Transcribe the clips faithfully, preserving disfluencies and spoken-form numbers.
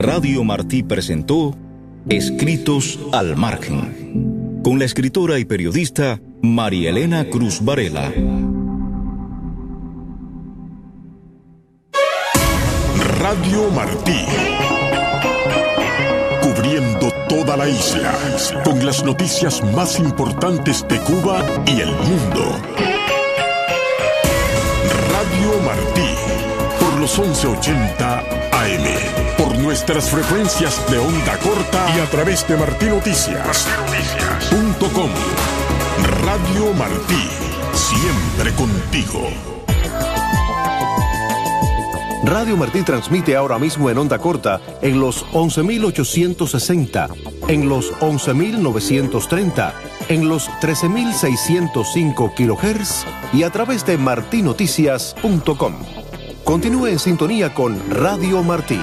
Radio Martí presentó Escritos al Margen, con la escritora y periodista María Elena Cruz Varela. Radio Martí, cubriendo toda la isla, con las noticias más importantes de Cuba y el mundo. Radio Martí, por los once ochenta A M, por nuestras frecuencias de onda corta y a través de martí noticias punto com. Radio Martí, siempre contigo. Radio Martí transmite ahora mismo en onda corta en los once mil ochocientos sesenta, en los once mil novecientos treinta, en los trece mil seiscientos cinco kilohertz y a través de martí noticias punto com. Continúe en sintonía con Radio Martí.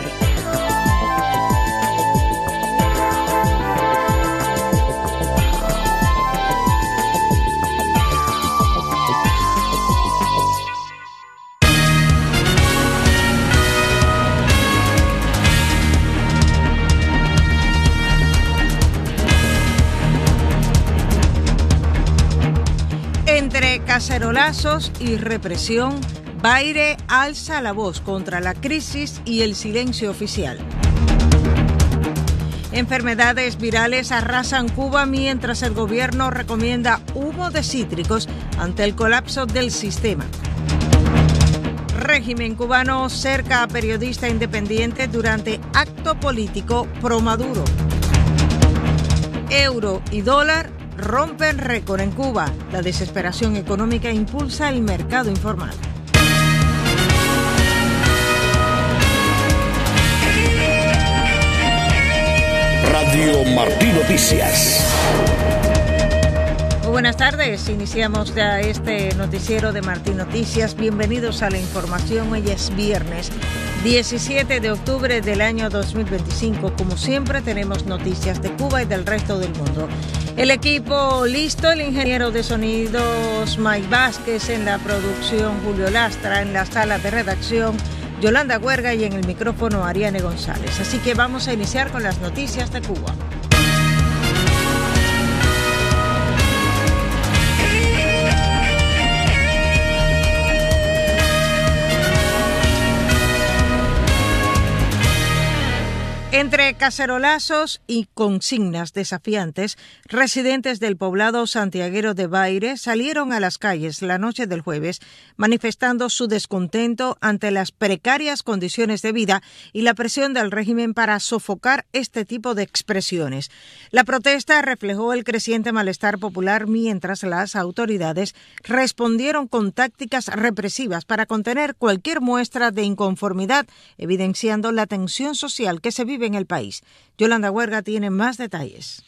Entre cacerolazos y represión, Baire alza la voz contra la crisis y el silencio oficial. Enfermedades virales arrasan Cuba mientras el gobierno recomienda humo de cítricos ante el colapso del sistema. Régimen cubano cerca a periodista independiente durante acto político pro Maduro. Euro y dólar rompen récord en Cuba. La desesperación económica impulsa el mercado informal. Radio Martí Noticias. Muy buenas tardes, iniciamos ya este noticiero de Martí Noticias. Bienvenidos a la información. Hoy es viernes diecisiete de octubre del año dos mil veinticinco. Como siempre tenemos noticias de Cuba y del resto del mundo. El equipo listo, el ingeniero de sonidos Mike Vázquez, en la producción Julio Lastra, en la sala de redacción Yolanda Huerga y en el micrófono Ariane González. Así que vamos a iniciar con las noticias de Cuba. Entre cacerolazos y consignas desafiantes, residentes del poblado santiaguero de Baire salieron a las calles la noche del jueves manifestando su descontento ante las precarias condiciones de vida y la presión del régimen para sofocar este tipo de expresiones. La protesta reflejó el creciente malestar popular mientras las autoridades respondieron con tácticas represivas para contener cualquier muestra de inconformidad, evidenciando la tensión social que se vive en el país. Yolanda Huerga tiene más detalles.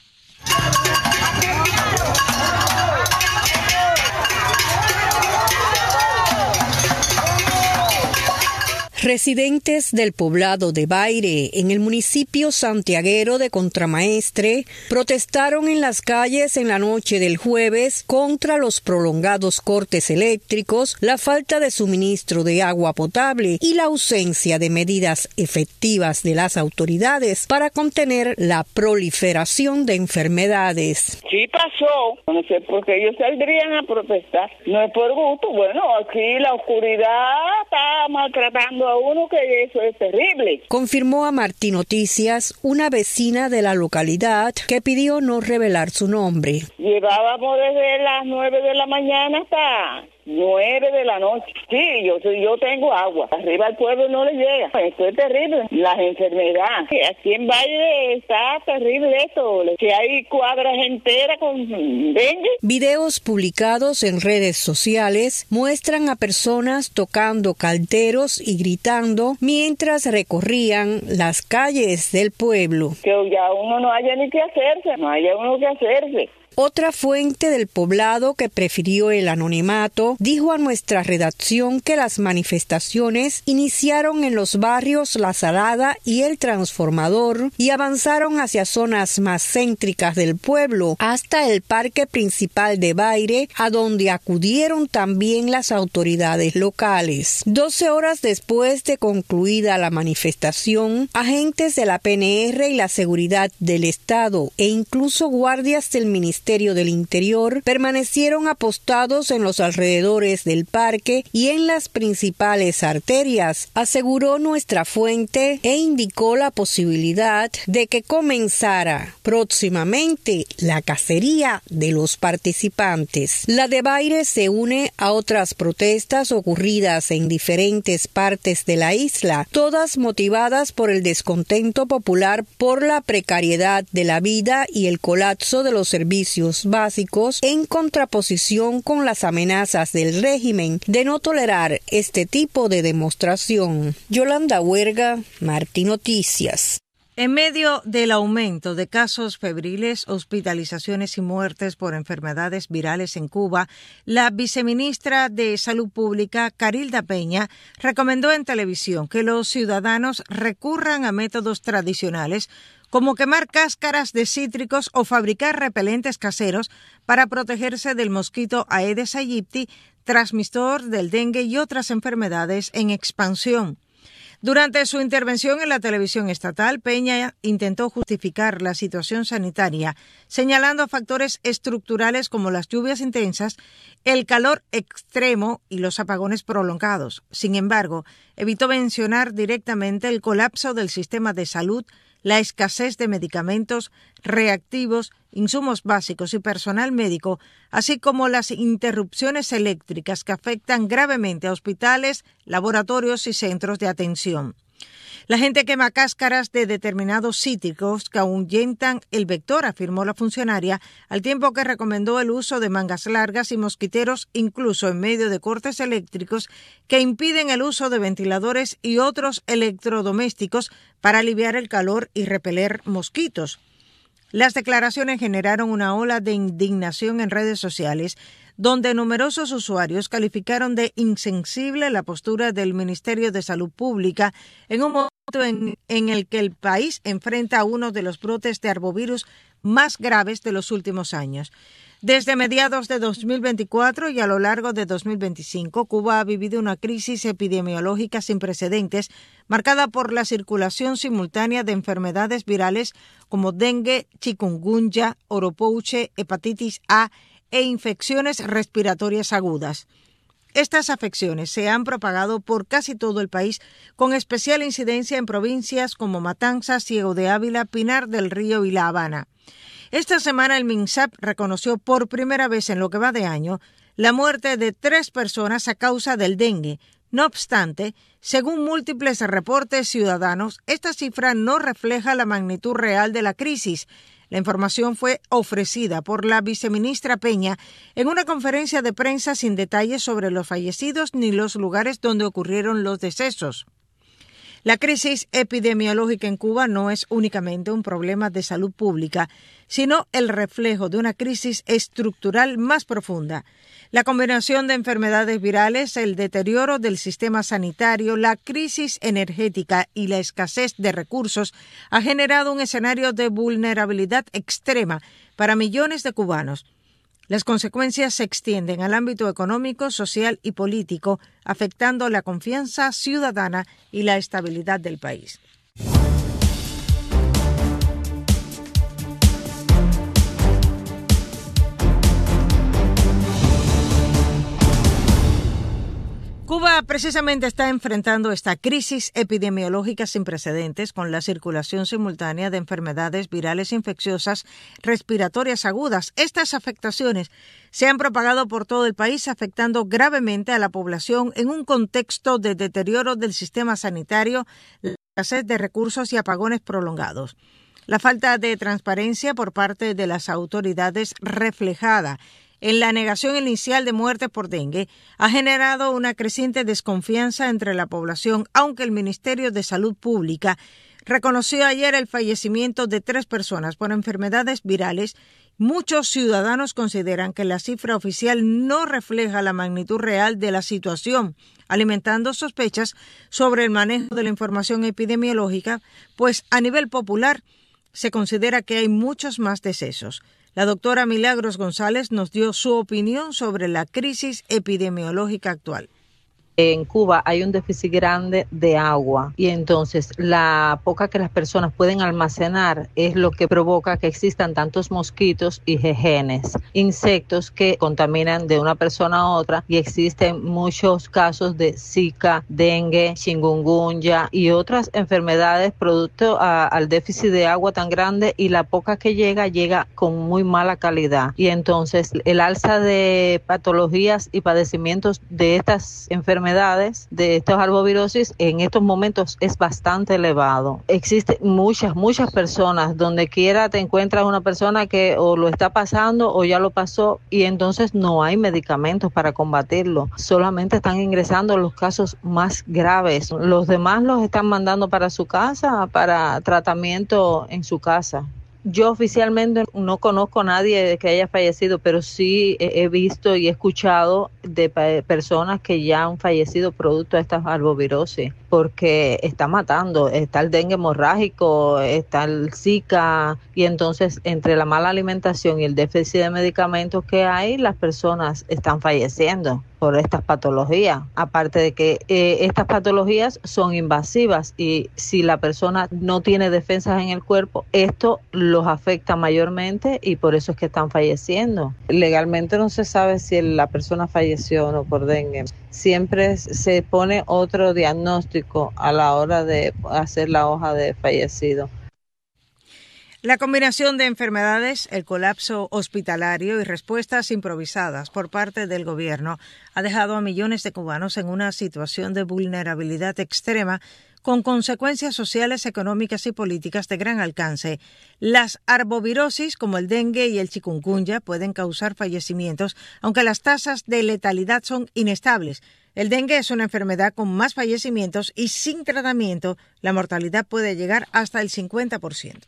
Residentes del poblado de Baire, en el municipio santiaguero de Contramaestre, protestaron en las calles en la noche del jueves contra los prolongados cortes eléctricos, la falta de suministro de agua potable y la ausencia de medidas efectivas de las autoridades para contener la proliferación de enfermedades. Sí pasó, no sé por qué ellos saldrían a protestar. No es por gusto, bueno, aquí la oscuridad está maltratando a uno, que eso es terrible. Confirmó a Martí Noticias una vecina de la localidad que pidió no revelar su nombre. Llevábamos desde las nueve de la mañana hasta nueve de la noche. Sí, yo yo tengo agua. Arriba al pueblo no le llega. Esto es terrible. Las enfermedades. Aquí en Valle está terrible esto. Que hay cuadras enteras con dengue. Videos publicados en redes sociales muestran a personas tocando calderos y gritando mientras recorrían las calles del pueblo. Que ya uno no haya ni qué hacerse. No haya uno que hacerse. Otra fuente del poblado que prefirió el anonimato dijo a nuestra redacción que las manifestaciones iniciaron en los barrios La Salada y El Transformador y avanzaron hacia zonas más céntricas del pueblo hasta el parque principal de Baire, a donde acudieron también las autoridades locales. Doce horas después de concluida la manifestación, agentes de la P N R y la Seguridad del Estado e incluso guardias del Ministerio del Interior permanecieron apostados en los alrededores del parque y en las principales arterias, aseguró nuestra fuente, e indicó la posibilidad de que comenzara próximamente la cacería de los participantes. La de Baire se une a otras protestas ocurridas en diferentes partes de la isla, todas motivadas por el descontento popular por la precariedad de la vida y el colapso de los servicios básicos, en contraposición con las amenazas del régimen de no tolerar este tipo de demostración. Yolanda Huerga, Martí Noticias. En medio del aumento de casos febriles, hospitalizaciones y muertes por enfermedades virales en Cuba, la viceministra de Salud Pública, Carilda Peña, recomendó en televisión que los ciudadanos recurran a métodos tradicionales como quemar cáscaras de cítricos o fabricar repelentes caseros para protegerse del mosquito Aedes aegypti, transmisor del dengue y otras enfermedades en expansión. Durante su intervención en la televisión estatal, Peña intentó justificar la situación sanitaria, señalando factores estructurales como las lluvias intensas, el calor extremo y los apagones prolongados. Sin embargo, evitó mencionar directamente el colapso del sistema de salud, la escasez de medicamentos, reactivos, insumos básicos y personal médico, así como las interrupciones eléctricas que afectan gravemente a hospitales, laboratorios y centros de atención. La gente quema cáscaras de determinados cítricos que ahuyentan el vector, afirmó la funcionaria, al tiempo que recomendó el uso de mangas largas y mosquiteros, incluso en medio de cortes eléctricos que impiden el uso de ventiladores y otros electrodomésticos para aliviar el calor y repeler mosquitos. Las declaraciones generaron una ola de indignación en redes sociales, donde numerosos usuarios calificaron de insensible la postura del Ministerio de Salud Pública en un momento en, en el que el país enfrenta uno de los brotes de arbovirus más graves de los últimos años. Desde mediados de dos mil veinticuatro y a lo largo de dos mil veinticinco, Cuba ha vivido una crisis epidemiológica sin precedentes, marcada por la circulación simultánea de enfermedades virales como dengue, chikungunya, oropouche, hepatitis A e infecciones respiratorias agudas. Estas afecciones se han propagado por casi todo el país, con especial incidencia en provincias como Matanzas, Ciego de Ávila, Pinar del Río y La Habana. Esta semana el MINSAP reconoció por primera vez en lo que va de año la muerte de tres personas a causa del dengue. No obstante, según múltiples reportes ciudadanos, esta cifra no refleja la magnitud real de la crisis. La información fue ofrecida por la viceministra Peña en una conferencia de prensa sin detalles sobre los fallecidos ni los lugares donde ocurrieron los decesos. La crisis epidemiológica en Cuba no es únicamente un problema de salud pública, sino el reflejo de una crisis estructural más profunda. La combinación de enfermedades virales, el deterioro del sistema sanitario, la crisis energética y la escasez de recursos ha generado un escenario de vulnerabilidad extrema para millones de cubanos. Las consecuencias se extienden al ámbito económico, social y político, afectando la confianza ciudadana y la estabilidad del país. Cuba precisamente está enfrentando esta crisis epidemiológica sin precedentes con la circulación simultánea de enfermedades virales infecciosas respiratorias agudas. Estas afectaciones se han propagado por todo el país, afectando gravemente a la población en un contexto de deterioro del sistema sanitario, la escasez de recursos y apagones prolongados. La falta de transparencia por parte de las autoridades reflejada en la negación inicial de muerte por dengue ha generado una creciente desconfianza entre la población, aunque el Ministerio de Salud Pública reconoció ayer el fallecimiento de tres personas por enfermedades virales Muchos ciudadanos consideran que la cifra oficial no refleja la magnitud real de la situación, alimentando sospechas sobre el manejo de la información epidemiológica, pues a nivel popular se considera que hay muchos más decesos. La doctora Milagros González nos dio su opinión sobre la crisis epidemiológica actual. En Cuba hay un déficit grande de agua y entonces la poca que las personas pueden almacenar es lo que provoca que existan tantos mosquitos y jejenes, insectos que contaminan de una persona a otra, y existen muchos casos de Zika, dengue, chikungunya y otras enfermedades producto a, al déficit de agua tan grande, y la poca que llega llega con muy mala calidad, y entonces el alza de patologías y padecimientos de estas enfermedades de estos arbovirosis en estos momentos es bastante elevado. Existen muchas, muchas personas, donde quiera te encuentras una persona que o lo está pasando o ya lo pasó, y entonces no hay medicamentos para combatirlo. Solamente están ingresando los casos más graves. Los demás los están mandando para su casa, para tratamiento en su casa. Yo oficialmente no conozco a nadie que haya fallecido, pero sí he visto y he escuchado de personas que ya han fallecido producto de estas arbovirosis, porque está matando. Está el dengue hemorrágico, está el Zika, y entonces entre la mala alimentación y el déficit de medicamentos que hay, las personas están falleciendo por estas patologías. Aparte de que eh, estas patologías son invasivas, y si la persona no tiene defensas en el cuerpo, esto los afecta mayormente, y por eso es que están falleciendo. Legalmente no se sabe si la persona falleció o no por dengue. Siempre se pone otro diagnóstico a la hora de hacer la hoja de fallecido. La combinación de enfermedades, el colapso hospitalario y respuestas improvisadas por parte del gobierno ha dejado a millones de cubanos en una situación de vulnerabilidad extrema, con consecuencias sociales, económicas y políticas de gran alcance. Las arbovirosis, como el dengue y el chikungunya, pueden causar fallecimientos, aunque las tasas de letalidad son inestables. El dengue es una enfermedad con más fallecimientos y sin tratamiento la mortalidad puede llegar hasta el cincuenta por ciento.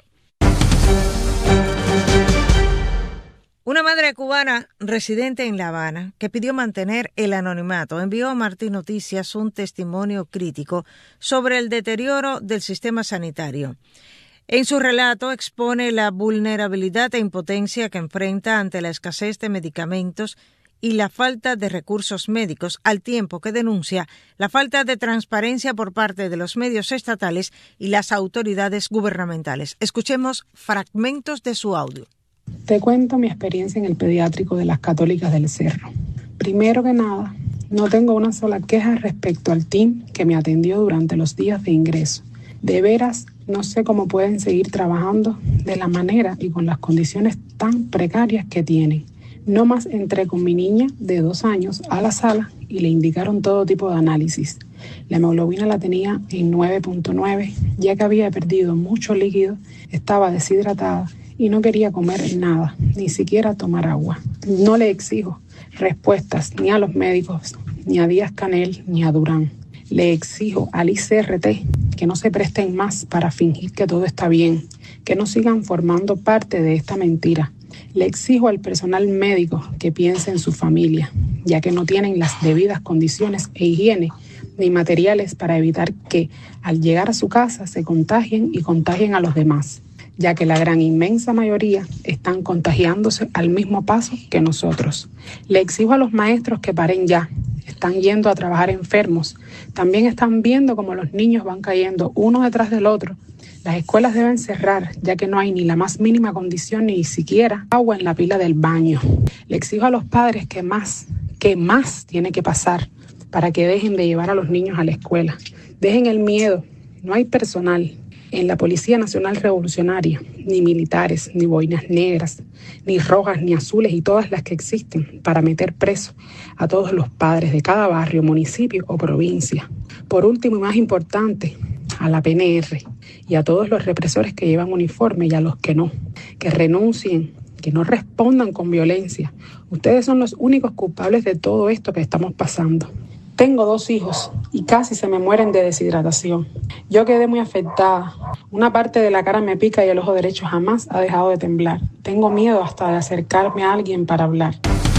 Una madre cubana residente en La Habana, que pidió mantener el anonimato, envió a Martín Noticias un testimonio crítico sobre el deterioro del sistema sanitario. En su relato expone la vulnerabilidad e impotencia que enfrenta ante la escasez de medicamentos y la falta de recursos médicos, al tiempo que denuncia la falta de transparencia por parte de los medios estatales y las autoridades gubernamentales. Escuchemos fragmentos de su audio. Te cuento mi experiencia en el pediátrico de las Católicas del Cerro. Primero que nada, no tengo una sola queja respecto al team que me atendió durante los días de ingreso. De veras, no sé cómo pueden seguir trabajando de la manera y con las condiciones tan precarias que tienen. No más entré con mi niña de dos años a la sala y le indicaron todo tipo de análisis. La hemoglobina la tenía en nueve punto nueve, ya que había perdido mucho líquido, estaba deshidratada y no quería comer nada, ni siquiera tomar agua. No le exijo respuestas ni a los médicos, ni a Díaz Canel, ni a Durán. Le exijo al I C R T que no se presten más para fingir que todo está bien, que no sigan formando parte de esta mentira. Le exijo al personal médico que piense en su familia, ya que no tienen las debidas condiciones e higiene ni materiales para evitar que al llegar a su casa se contagien y contagien a los demás, ya que la gran inmensa mayoría están contagiándose al mismo paso que nosotros. Le exijo a los maestros que paren ya, están yendo a trabajar enfermos, también están viendo cómo los niños van cayendo uno detrás del otro. Las escuelas deben cerrar, ya que no hay ni la más mínima condición, ni siquiera agua en la pila del baño. Le exijo a los padres que más, que más tiene que pasar para que dejen de llevar a los niños a la escuela. Dejen el miedo, no hay personal en la Policía Nacional Revolucionaria, ni militares, ni boinas negras, ni rojas, ni azules y todas las que existen para meter preso a todos los padres de cada barrio, municipio o provincia. Por último y más importante, a la P N R y a todos los represores que llevan uniforme y a los que no, que renuncien, que no respondan con violencia. Ustedes son los únicos culpables de todo esto que estamos pasando. Tengo dos hijos y casi se me mueren de deshidratación. Yo quedé muy afectada. Una parte de la cara me pica y el ojo derecho jamás ha dejado de temblar. Tengo miedo hasta de acercarme a alguien para hablar.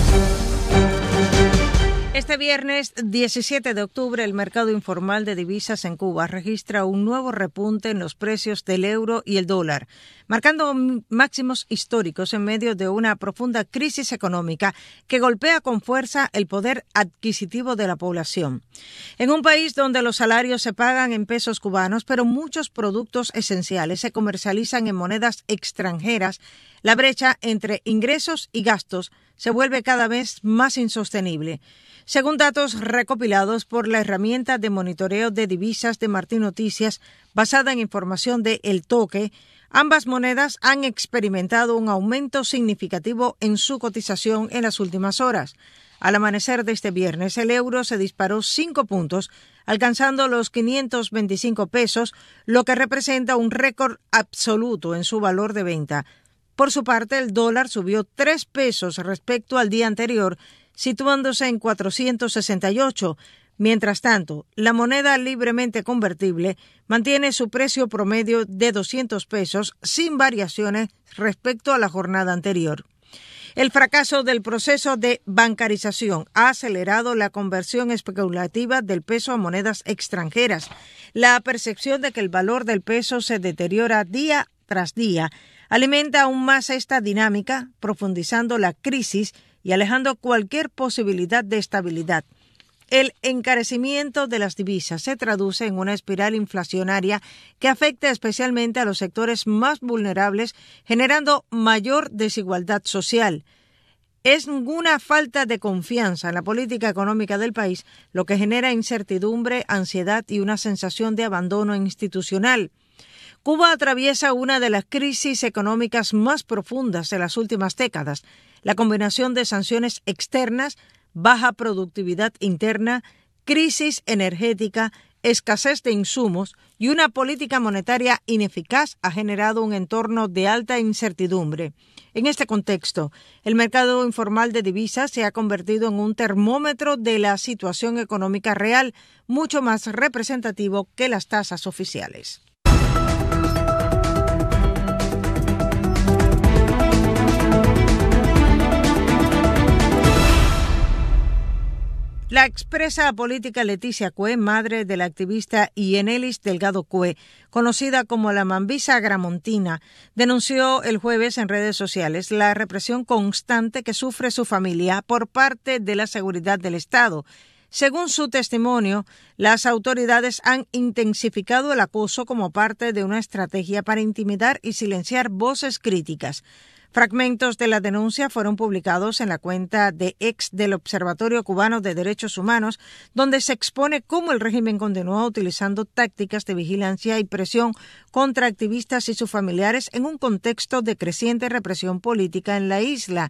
Este viernes diecisiete de octubre, el mercado informal de divisas en Cuba registra un nuevo repunte en los precios del euro y el dólar, marcando máximos históricos en medio de una profunda crisis económica que golpea con fuerza el poder adquisitivo de la población. En un país donde los salarios se pagan en pesos cubanos, pero muchos productos esenciales se comercializan en monedas extranjeras, la brecha entre ingresos y gastos se vuelve cada vez más insostenible. Según datos recopilados por la herramienta de monitoreo de divisas de Martín Noticias, basada en información de El Toque, ambas monedas han experimentado un aumento significativo en su cotización en las últimas horas. Al amanecer de este viernes, el euro se disparó cinco puntos, alcanzando los quinientos veinticinco pesos, lo que representa un récord absoluto en su valor de venta. Por su parte, el dólar subió tres pesos respecto al día anterior, situándose en cuatrocientos sesenta y ocho. Mientras tanto, la moneda libremente convertible mantiene su precio promedio de doscientos pesos sin variaciones respecto a la jornada anterior. El fracaso del proceso de bancarización ha acelerado la conversión especulativa del peso a monedas extranjeras. La percepción de que el valor del peso se deteriora día tras día alimenta aún más esta dinámica, profundizando la crisis y alejando cualquier posibilidad de estabilidad. El encarecimiento de las divisas se traduce en una espiral inflacionaria que afecta especialmente a los sectores más vulnerables, generando mayor desigualdad social. Es una falta de confianza en la política económica del país, lo que genera incertidumbre, ansiedad y una sensación de abandono institucional. Cuba atraviesa una de las crisis económicas más profundas de las últimas décadas. La combinación de sanciones externas, baja productividad interna, crisis energética, escasez de insumos y una política monetaria ineficaz ha generado un entorno de alta incertidumbre. En este contexto, el mercado informal de divisas se ha convertido en un termómetro de la situación económica real, mucho más representativo que las tasas oficiales. La expresa política Leticia Cue, madre de la activista Yenelis Delgado Cue, conocida como la Mambisa Gramontina, denunció el jueves en redes sociales la represión constante que sufre su familia por parte de la seguridad del Estado. Según su testimonio, las autoridades han intensificado el acoso como parte de una estrategia para intimidar y silenciar voces críticas. Fragmentos de la denuncia fueron publicados en la cuenta de ex del Observatorio Cubano de Derechos Humanos, donde se expone cómo el régimen continúa utilizando tácticas de vigilancia y presión contra activistas y sus familiares en un contexto de creciente represión política en la isla.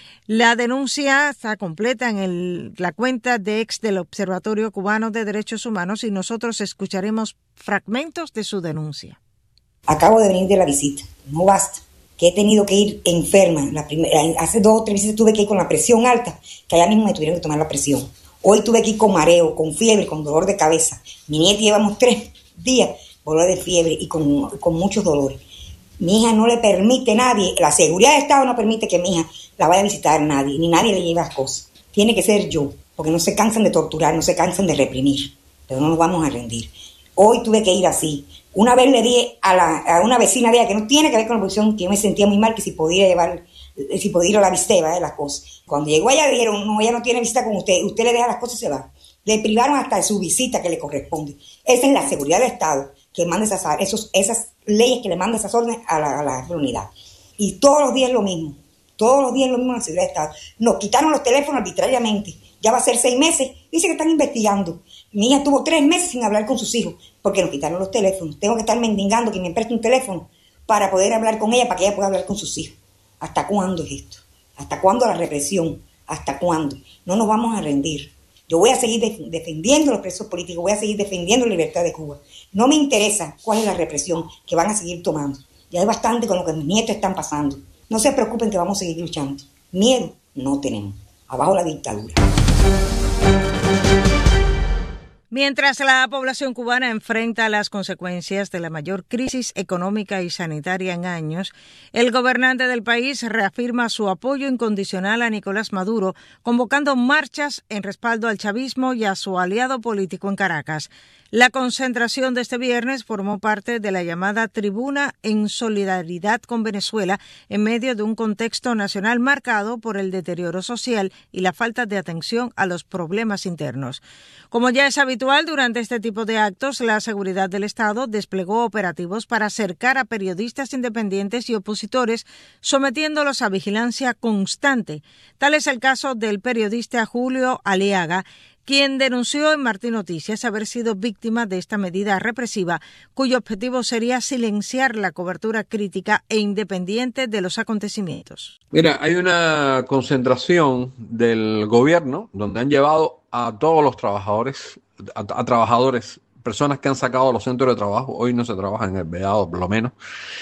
La denuncia está completa en el, la cuenta de ex del Observatorio Cubano de Derechos Humanos y nosotros escucharemos fragmentos de su denuncia. Acabo de venir de la visita, no basta. Que he tenido que ir enferma. La primera, hace dos o tres meses tuve que ir con la presión alta, que allá mismo me tuvieron que tomar la presión. Hoy tuve que ir con mareo, con fiebre, con dolor de cabeza. Mi nieta llevamos tres días, dolor de fiebre y con, con muchos dolores. Mi hija no le permite a nadie, la seguridad del Estado no permite que mi hija la vaya a visitar a nadie, ni nadie le lleve las cosas. Tiene que ser yo, porque no se cansan de torturar, no se cansan de reprimir, pero no nos vamos a rendir. Hoy tuve que ir así. Una vez le di a, la, a una vecina de ella, que no tiene que ver con la posición, que yo me sentía muy mal, que si podía llevar, si podía ir a la visita, de las cosas. Cuando llegó allá dijeron, no, ella no tiene visita con usted, usted le deja las cosas y se va. Le privaron hasta de su visita que le corresponde. Esa es la seguridad del Estado, que manda esas, esos, esas leyes que le manda esas órdenes a la, a la unidad. Y todos los días lo mismo, todos los días lo mismo en la seguridad del Estado. Nos quitaron los teléfonos arbitrariamente. Ya va a ser seis meses, dice que están investigando. Mi hija tuvo tres meses sin hablar con sus hijos, porque nos quitaron los teléfonos. Tengo que estar mendigando que me preste un teléfono para poder hablar con ella, para que ella pueda hablar con sus hijos. ¿Hasta cuándo es esto? ¿Hasta cuándo la represión? ¿Hasta cuándo? No nos vamos a rendir. Yo voy a seguir def- defendiendo los presos políticos, voy a seguir defendiendo la libertad de Cuba. No me interesa cuál es la represión que van a seguir tomando. Ya es bastante con lo que mis nietos están pasando. No se preocupen que vamos a seguir luchando. Miedo no tenemos. Abajo la dictadura. Mientras la población cubana enfrenta las consecuencias de la mayor crisis económica y sanitaria en años, el gobernante del país reafirma su apoyo incondicional a Nicolás Maduro, convocando marchas en respaldo al chavismo y a su aliado político en Caracas. La concentración de este viernes formó parte de la llamada Tribuna en Solidaridad con Venezuela en medio de un contexto nacional marcado por el deterioro social y la falta de atención a los problemas internos. Como ya es habitual durante este tipo de actos, la seguridad del Estado desplegó operativos para acercar a periodistas independientes y opositores, sometiéndolos a vigilancia constante. Tal es el caso del periodista Julio Aliaga, quien denunció en Martín Noticias haber sido víctima de esta medida represiva, cuyo objetivo sería silenciar la cobertura crítica e independiente de los acontecimientos. Mira, hay una concentración del gobierno donde han llevado a todos los trabajadores, a, a trabajadores, personas que han sacado los centros de trabajo, hoy no se trabaja en el Vedado, por lo menos,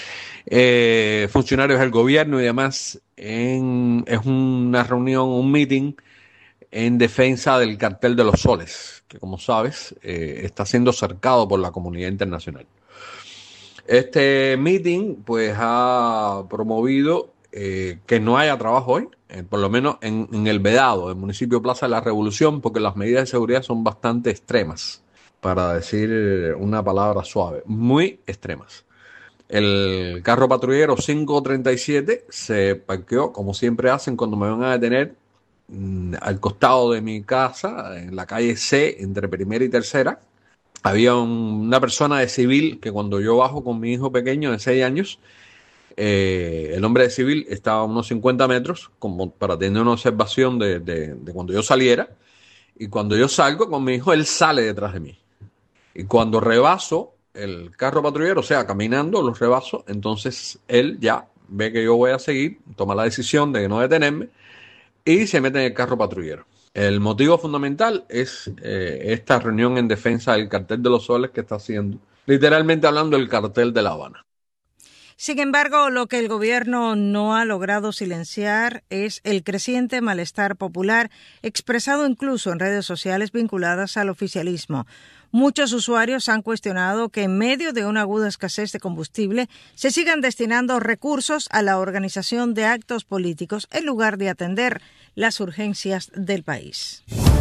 eh, funcionarios del gobierno y demás, en, es una reunión, un meeting, en defensa del cartel de los soles, que como sabes eh, está siendo cercado por la comunidad internacional. Este meeting pues ha promovido eh, que no haya trabajo hoy, eh, por lo menos en, en el Vedado, el municipio Plaza de la Revolución, porque las medidas de seguridad son bastante extremas, para decir una palabra suave, muy extremas. El carro patrullero quinientos treinta y siete se parqueó, como siempre hacen cuando me van a detener, al costado de mi casa, en la calle C, entre primera y tercera. Había un, una persona de civil que cuando yo bajo con mi hijo pequeño de seis años, eh, el hombre de civil estaba a unos cincuenta metros como para tener una observación de, de, de cuando yo saliera, y cuando yo salgo con mi hijo, él sale detrás de mí. Y cuando rebaso el carro patrullero, o sea, caminando, los rebaso, entonces él ya ve que yo voy a seguir, toma la decisión de no detenerme, y se mete en el carro patrullero. El motivo fundamental es eh, esta reunión en defensa del cartel de los soles que está haciendo, literalmente hablando del cartel de La Habana. Sin embargo, lo que el gobierno no ha logrado silenciar es el creciente malestar popular, expresado incluso en redes sociales vinculadas al oficialismo. Muchos usuarios han cuestionado que en medio de una aguda escasez de combustible se sigan destinando recursos a la organización de actos políticos en lugar de atender las urgencias del país.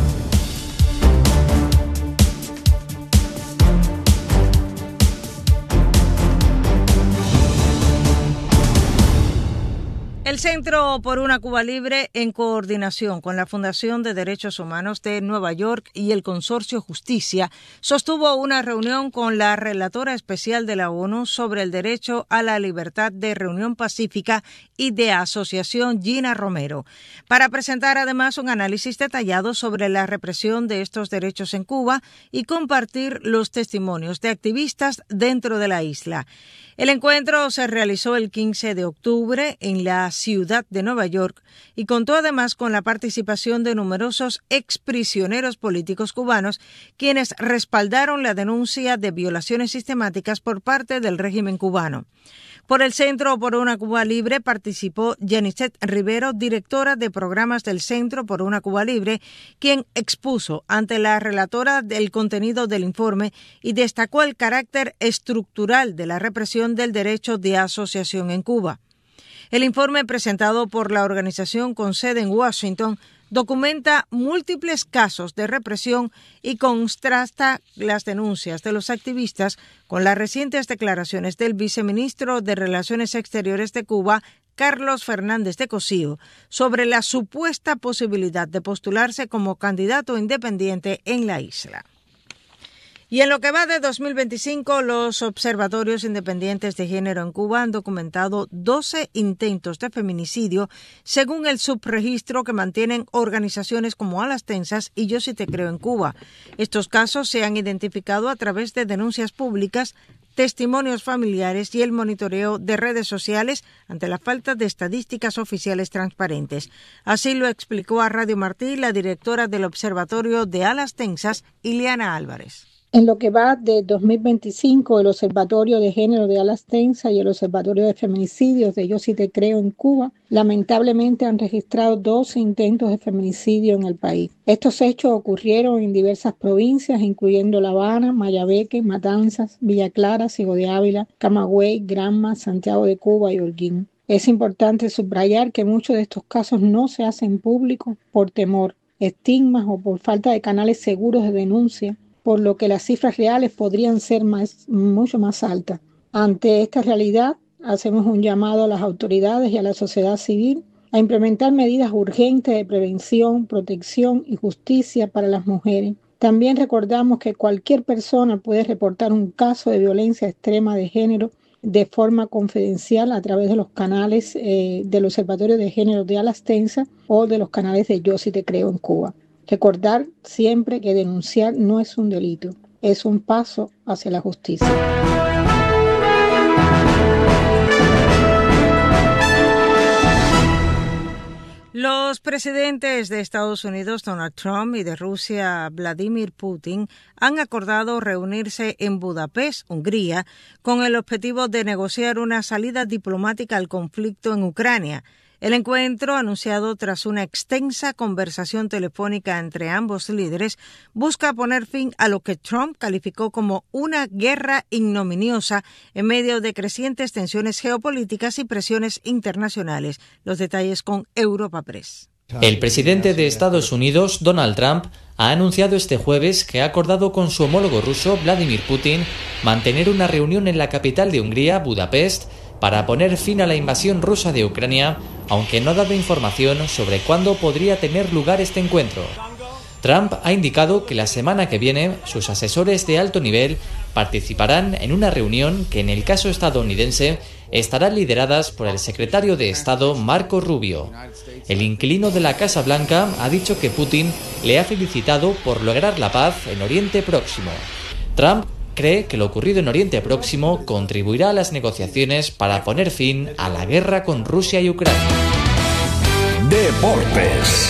El Centro por una Cuba Libre, en coordinación con la Fundación de Derechos Humanos de Nueva York y el Consorcio Justicia, sostuvo una reunión con la relatora especial de la ONU sobre el derecho a la libertad de reunión pacífica y de asociación, Gina Romero, para presentar además un análisis detallado sobre la represión de estos derechos en Cuba y compartir los testimonios de activistas dentro de la isla. El encuentro se realizó el quince de octubre en la ciudad de Nueva York y contó además con la participación de numerosos exprisioneros políticos cubanos, quienes respaldaron la denuncia de violaciones sistemáticas por parte del régimen cubano. Por el Centro por una Cuba Libre participó Yanisette Rivero, directora de programas del Centro por una Cuba Libre, quien expuso ante la relatora del contenido del informe y destacó el carácter estructural de la represión del derecho de asociación en Cuba. El informe presentado por la organización con sede en Washington documenta múltiples casos de represión y contrasta las denuncias de los activistas con las recientes declaraciones del viceministro de Relaciones Exteriores de Cuba, Carlos Fernández de Cosío, sobre la supuesta posibilidad de postularse como candidato independiente en la isla. Y en lo que va de dos mil veinticinco, los observatorios independientes de género en Cuba han documentado doce intentos de feminicidio, según el subregistro que mantienen organizaciones como Alas Tensas y Yo Sí Te Creo en Cuba. Estos casos se han identificado a través de denuncias públicas, testimonios familiares y el monitoreo de redes sociales ante la falta de estadísticas oficiales transparentes. Así lo explicó a Radio Martí la directora del Observatorio de Alas Tensas, Ileana Álvarez. En lo que va de dos mil veinticinco, el Observatorio de Género de Alastenza y el Observatorio de Feminicidios de Yo Sí Te Creo en Cuba, lamentablemente han registrado doce intentos de feminicidio en el país. Estos hechos ocurrieron en diversas provincias, incluyendo La Habana, Mayabeque, Matanzas, Villa Clara, Ciego de Ávila, Camagüey, Granma, Santiago de Cuba y Holguín. Es importante subrayar que muchos de estos casos no se hacen públicos por temor, estigmas o por falta de canales seguros de denuncia, por lo que las cifras reales podrían ser más, mucho más altas. Ante esta realidad, hacemos un llamado a las autoridades y a la sociedad civil a implementar medidas urgentes de prevención, protección y justicia para las mujeres. También recordamos que cualquier persona puede reportar un caso de violencia extrema de género de forma confidencial a través de los canales eh, del Observatorio de Género de Alastenza o de los canales de Yo Sí Te Creo en Cuba. Recordar siempre que denunciar no es un delito, es un paso hacia la justicia. Los presidentes de Estados Unidos, Donald Trump, y de Rusia, Vladimir Putin, han acordado reunirse en Budapest, Hungría, con el objetivo de negociar una salida diplomática al conflicto en Ucrania. El encuentro, anunciado tras una extensa conversación telefónica entre ambos líderes, busca poner fin a lo que Trump calificó como una guerra ignominiosa en medio de crecientes tensiones geopolíticas y presiones internacionales. Los detalles con Europa Press. El presidente de Estados Unidos, Donald Trump, ha anunciado este jueves que ha acordado con su homólogo ruso, Vladimir Putin, mantener una reunión en la capital de Hungría, Budapest, para poner fin a la invasión rusa de Ucrania, aunque no ha dado información sobre cuándo podría tener lugar este encuentro. Trump ha indicado que la semana que viene sus asesores de alto nivel participarán en una reunión que en el caso estadounidense estará lideradas por el secretario de Estado Marco Rubio. El inquilino de la Casa Blanca ha dicho que Putin le ha felicitado por lograr la paz en Oriente Próximo. Trump cree que lo ocurrido en Oriente Próximo contribuirá a las negociaciones para poner fin a la guerra con Rusia y Ucrania. Deportes.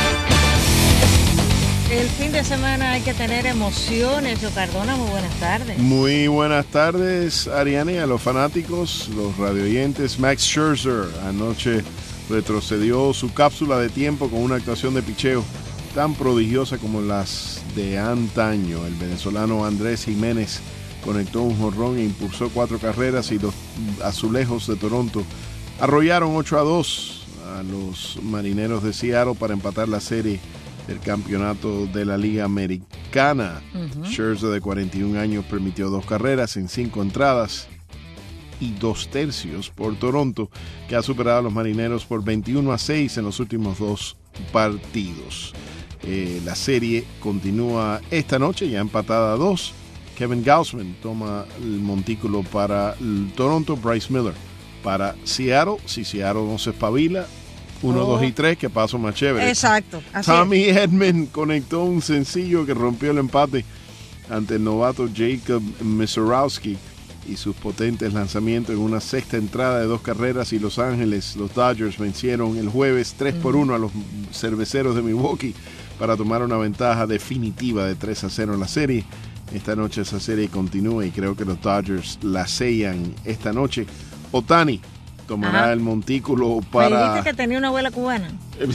El fin de semana hay que tener emociones. Yo Cardona, muy buenas tardes. Muy buenas tardes, Ariane, a los fanáticos, los radioyentes. Max Scherzer anoche retrocedió su cápsula de tiempo con una actuación de picheo tan prodigiosa como las de antaño. El venezolano Andrés Jiménez conectó un jonrón e impulsó cuatro carreras y los Azulejos de Toronto arrollaron ocho a dos a los Marineros de Seattle para empatar la serie del campeonato de la Liga Americana. Uh-huh. Scherzer, de cuarenta y un años, permitió dos carreras en cinco entradas y dos tercios por Toronto, que ha superado a los Marineros por veintiuno a seis en los últimos dos partidos. Eh, la serie continúa esta noche, ya empatada a dos. Kevin Gausman toma el montículo para el Toronto, Bryce Miller para Seattle. Si Seattle no se espabila, uno, dos y tres, que paso más chévere. Exacto. Así Tommy es. Edman conectó un sencillo que rompió el empate ante el novato Jacob Misiorowski y sus potentes lanzamientos en una sexta entrada de dos carreras, y Los Ángeles, los Dodgers, vencieron el jueves tres por uno a los Cerveceros de Milwaukee para tomar una ventaja definitiva de tres a cero en la serie. Esta noche esa serie continúa y creo que los Dodgers la sellan esta noche. Ohtani tomará Ajá. el montículo para... Me dijiste que tenía una abuela cubana.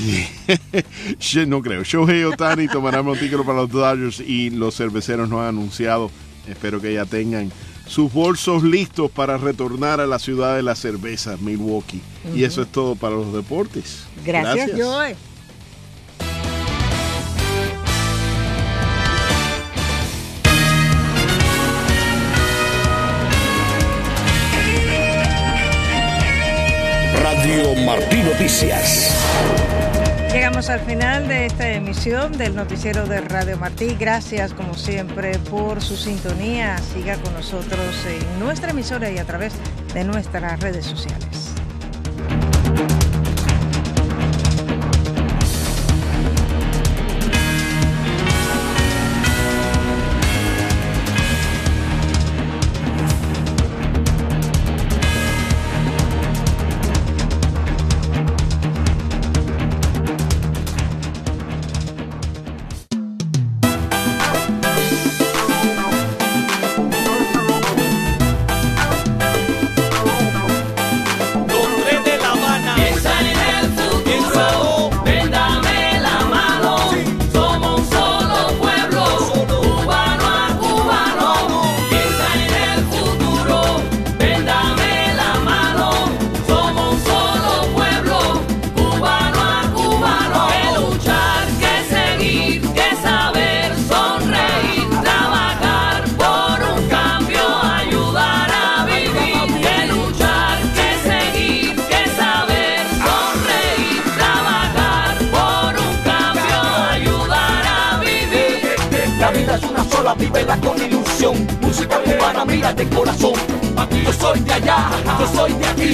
No creo. Shohei Ohtani tomará el montículo para los Dodgers y los Cerveceros no han anunciado. Espero que ya tengan sus bolsos listos para retornar a la ciudad de la cerveza, Milwaukee. Uh-huh. Y eso es todo para los deportes. Gracias, Gracias. Joey. Radio Martí Noticias. Llegamos al final de esta emisión del noticiero de Radio Martí. Gracias, como siempre, por su sintonía. Siga con nosotros en nuestra emisora y a través de nuestras redes sociales. cubana, mira de corazón. Yo soy de allá, yo soy de aquí.